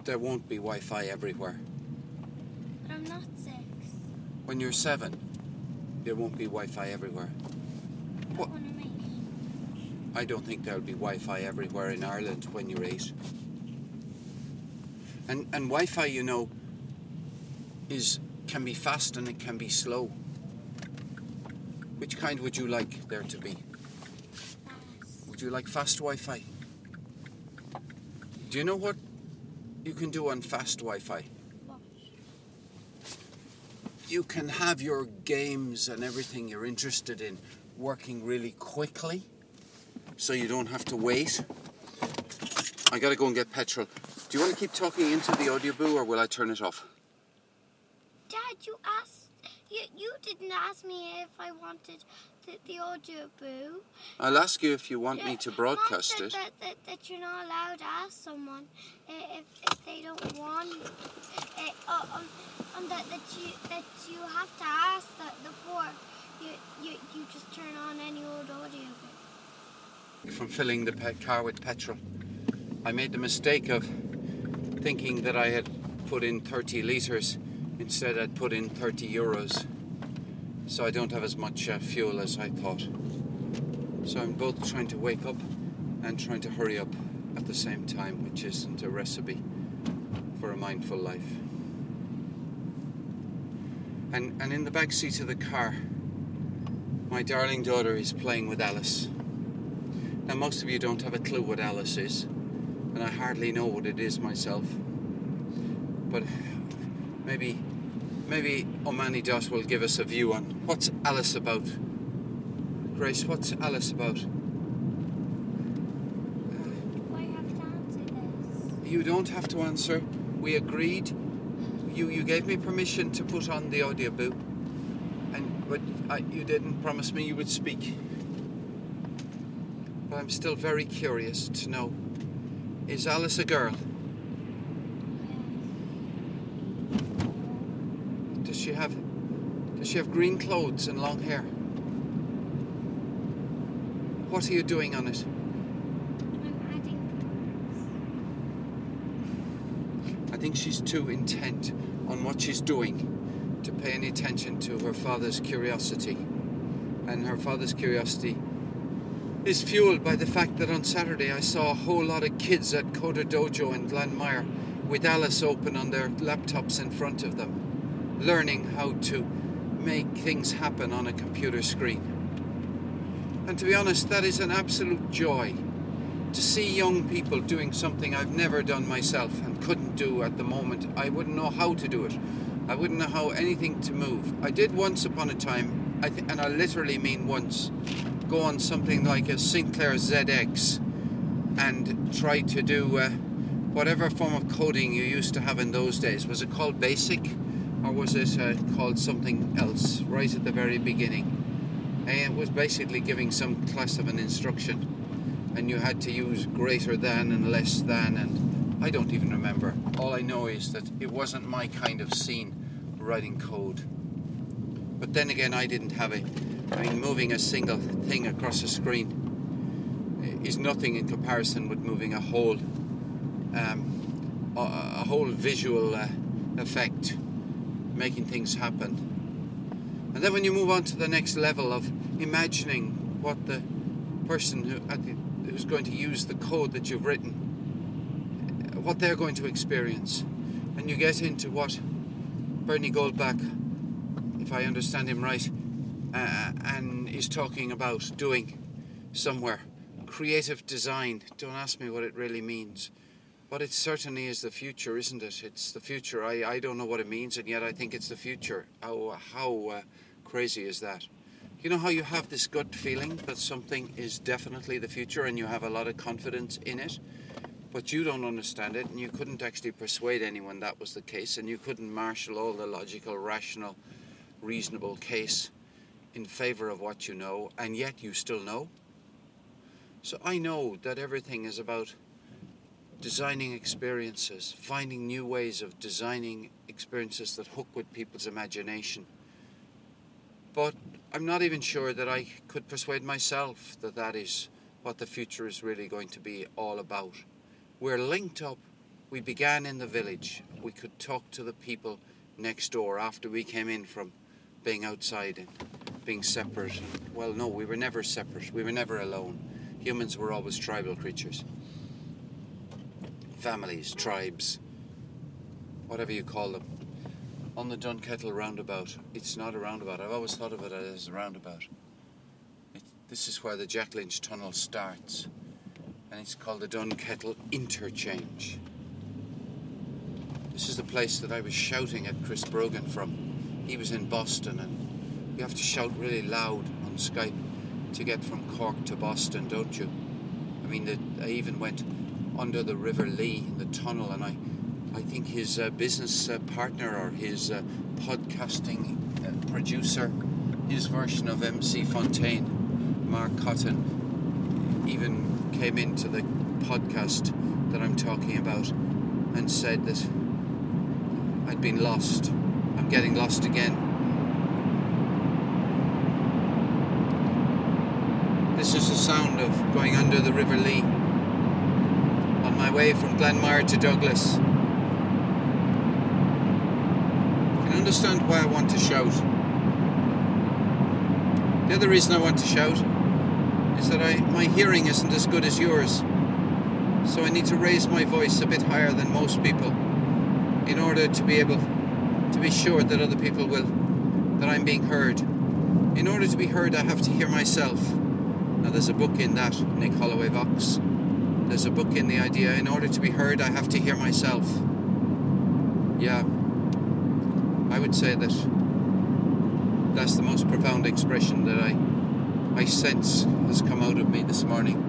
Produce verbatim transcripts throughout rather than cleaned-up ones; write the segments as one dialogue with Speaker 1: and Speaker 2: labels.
Speaker 1: there won't be Wi-Fi everywhere.
Speaker 2: But I'm not six.
Speaker 1: When you're seven, there won't be Wi-Fi everywhere.
Speaker 2: What? When I'm eight.
Speaker 1: I don't think there'll be Wi-Fi everywhere in Ireland when you're eight. And and Wi-Fi, you know, is can be fast and it can be slow. Which kind would you like there to be?
Speaker 2: Fast.
Speaker 1: Would you like fast Wi-Fi? Do you know what you can do on fast Wi-Fi?
Speaker 2: What?
Speaker 1: You can have your games and everything you're interested in working really quickly, so you don't have to wait. I gotta go and get petrol. Do you want to keep talking into the audio boo, or will I turn it off?
Speaker 2: Dad, you asked. You you didn't ask me if I wanted the, the audio boo.
Speaker 1: I'll ask you if you want me to
Speaker 2: Mom
Speaker 1: broadcast
Speaker 2: said
Speaker 1: it.
Speaker 2: That, that, that you're not allowed to ask someone if, if they don't want it. Uh, um, um, that, that you that you have to ask that before you, you you just turn on any old audio boo.
Speaker 1: From filling the pe- car with petrol. I made the mistake of thinking that I had put in thirty litres. Instead, I'd put in thirty euros. So I don't have as much uh, fuel as I thought. So I'm both trying to wake up and trying to hurry up at the same time, which isn't a recipe for a mindful life. And, and in the back seat of the car, my darling daughter is playing with Alice. Now, most of you don't have a clue what Alice is, and I hardly know what it is myself. But maybe, maybe Omani Dot will give us a view on what's Alice about. Grace, what's Alice about?
Speaker 2: Why have to answer this?
Speaker 1: You don't have to answer. We agreed. You you gave me permission to put on the audio boo, and but I, you didn't promise me you would speak. But I'm still very curious to know: is Alice a girl? Does she have does she have green clothes and long hair? What are you doing on it?
Speaker 2: I'm adding
Speaker 1: I think she's too intent on what she's doing to pay any attention to her father's curiosity. And her father's curiosity is fueled by the fact that on Saturday I saw a whole lot of kids at Coda Dojo in Glanmire with Alice open on their laptops in front of them, learning how to make things happen on a computer screen. And to be honest, that is an absolute joy to see young people doing something I've never done myself and couldn't do at the moment. I wouldn't know how to do it. I wouldn't know how anything to move. I did once upon a time, I th- and I literally mean once, go on something like a Sinclair Z X and try to do uh, whatever form of coding you used to have in those days. Was it called BASIC, or was it uh, called something else right at the very beginning? And it was basically giving some class of an instruction, and you had to use greater than and less than, and I don't even remember. All I know is that it wasn't my kind of scene, writing code. But then again, I didn't have it. I mean, moving a single thing across a screen is nothing in comparison with moving a whole, um, a, a whole visual uh, effect, making things happen. And then when you move on to the next level of imagining what the person who at the, who's going to use the code that you've written, what they're going to experience, and you get into what Bernie Goldbach, if I understand him right, uh, and is talking about doing somewhere. Creative design. Don't ask me what it really means. But it certainly is the future, isn't it? It's the future. I, I don't know what it means, and yet I think it's the future. How, how uh, crazy is that? You know how you have this gut feeling that something is definitely the future and you have a lot of confidence in it, but you don't understand it, and you couldn't actually persuade anyone that was the case, and you couldn't marshal all the logical, rational, reasonable case in favor of what you know, and yet you still know? So I know that everything is about designing experiences, finding new ways of designing experiences that hook with people's imagination. But I'm not even sure that I could persuade myself that that is what the future is really going to be all about. We're linked up We began in the village. We could talk to the people next door after we came in from being outside and being separate. Well, no, we were never separate. We were never alone. Humans were always tribal creatures. Families, tribes, whatever you call them. On the Dunkettle roundabout, it's not a roundabout. I've always thought of it as a roundabout. It, this is where the Jack Lynch Tunnel starts, and it's called the Dunkettle Interchange. This is the place that I was shouting at Chris Brogan from. He was in Boston, and you have to shout really loud on Skype to get from Cork to Boston, don't you? I mean, the, I even went under the River Lee in the tunnel, and I, I think his uh, business uh, partner or his uh, podcasting uh, producer, his version of M C Fontaine, Mark Cotton, even came into the podcast that I'm talking about and said that I'd been lost. I'm getting lost again. This is the sound of going under the River Lee on my way from Glenmire to Douglas. You can understand why I want to shout. The other reason I want to shout is that I, my hearing isn't as good as yours. So I need to raise my voice a bit higher than most people in order to be able to be sure that other people will, that I'm being heard. In order to be heard, I have to hear myself. Now there's a book in that, Nick Holloway Vox. There's a book in the idea, in order to be heard, I have to hear myself. Yeah, I would say that that's the most profound expression that I, I sense has come out of me this morning.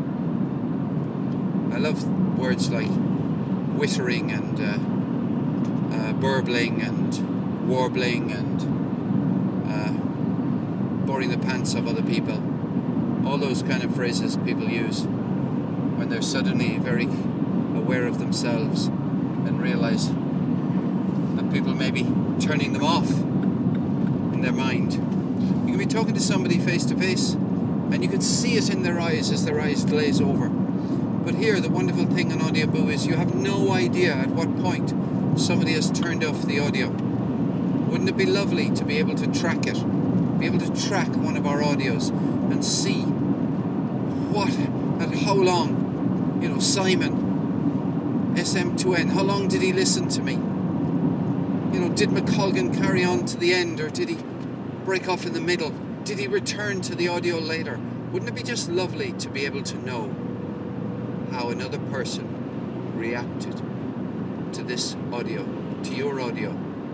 Speaker 1: I love words like wittering and uh, uh, burbling and warbling and uh, boring the pants of other people. All those kind of phrases people use when they're suddenly very aware of themselves and realise that people may be turning them off in their mind. You can be talking to somebody face to face and you can see it in their eyes as their eyes glaze over. But here, the wonderful thing on Audioboo is you have no idea at what point somebody has turned off the audio. Wouldn't it be lovely to be able to track it? Be able to track one of our audios and see what, at how long, you know, Simon, S M two N, how long did he listen to me? You know, did McColgan carry on to the end, or did he break off in the middle? Did he return to the audio later? Wouldn't it be just lovely to be able to know how another person reacted to this audio, to your audio?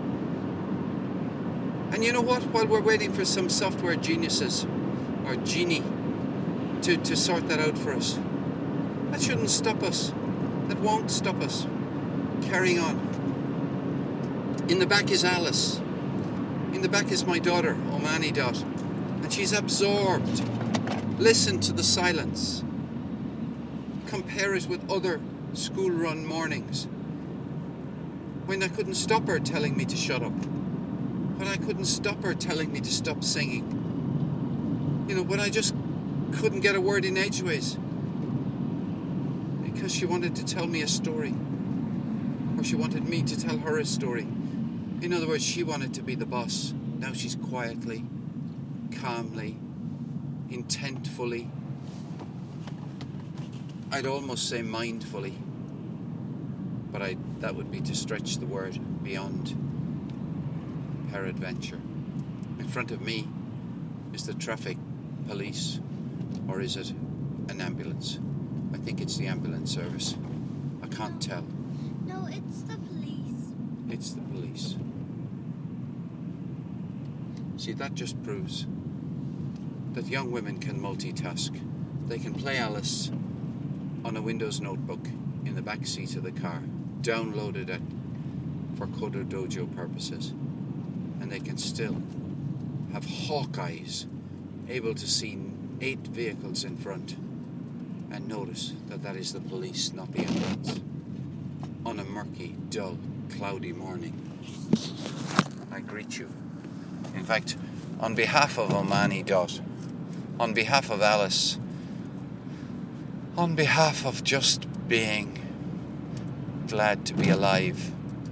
Speaker 1: And you know what? While we're waiting for some software geniuses or genie to, to sort that out for us, that shouldn't stop us. That won't stop us carrying on. In the back is Alice. In the back is my daughter, Omani Dot. And she's absorbed. Listen to the silence. Compare it with other school-run mornings when I couldn't stop her telling me to shut up. When I couldn't stop her telling me to stop singing. You know, when I just couldn't get a word in edgeways because she wanted to tell me a story, or she wanted me to tell her a story. In other words, she wanted to be the boss. Now she's quietly, calmly, intentfully, I'd almost say mindfully, but I that would be to stretch the word beyond peradventure. In front of me is the traffic police, or is it an ambulance? I think it's the ambulance service. I can't tell.
Speaker 2: No, it's the police.
Speaker 1: It's the police. See, that just proves that young women can multitask. They can play Alice on a Windows notebook in the back seat of the car, downloaded it for Coder Dojo purposes, and they can still have hawk eyes, able to see eight vehicles in front and notice that that is the police, not the ambulance, on a murky, dull, cloudy morning. I greet you. In fact, on behalf of Omani Dot, on behalf of Alice, on behalf of just being glad to be alive.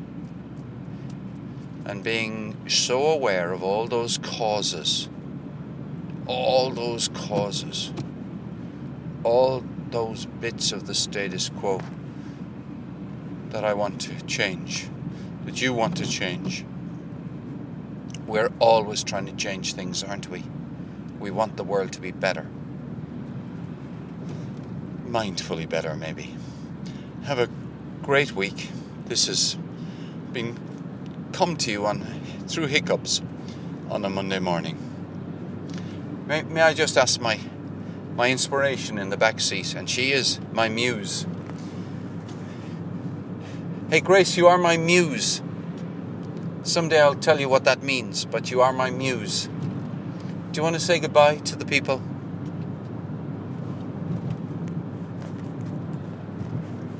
Speaker 1: And being so aware of all those causes, all those causes, all those bits of the status quo that I want to change, that you want to change. We're always trying to change things, aren't we? We want the world to be better. Mindfully better, maybe. Have a great week. This has been come to you on through hiccups on a Monday morning. May, may I just ask my my inspiration in the back seat, and she is my muse. Hey Grace, you are my muse. Someday I'll tell you what that means, but you are my muse. Do you want to say goodbye to the people?